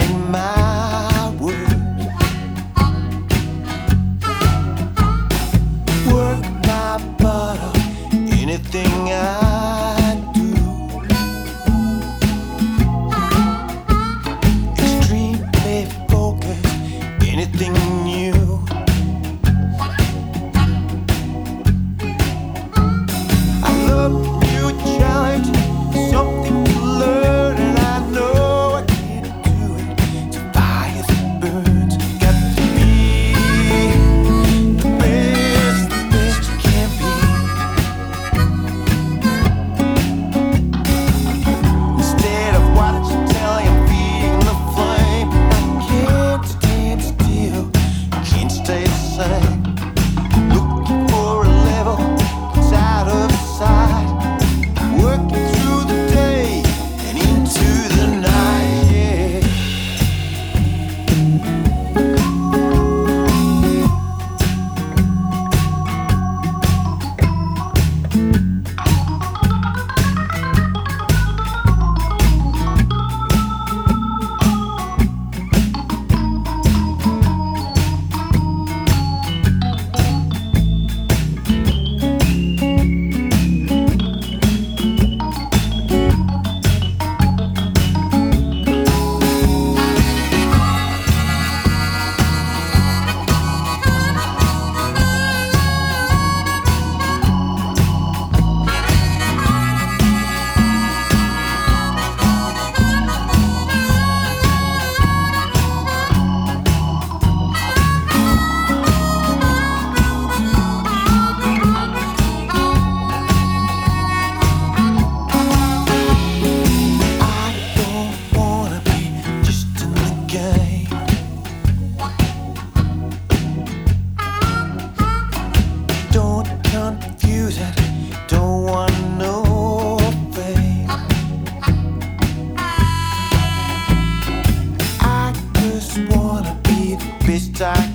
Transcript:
in my words. Work my butt off, anything I do. Extremely focused, anything new. I love new challenge, something to learn, and I know I can't do it. It's a fire that burns, got to be the best you can be. Instead of watching telly, I'm feeding the flame. I can't stand still, can't stay the same. Looking for a level that's out of sight. Working through the day and into the night, yeah. I don't wanna be just in the game. Don't confuse it, don't want no fame. I just wanna be the best I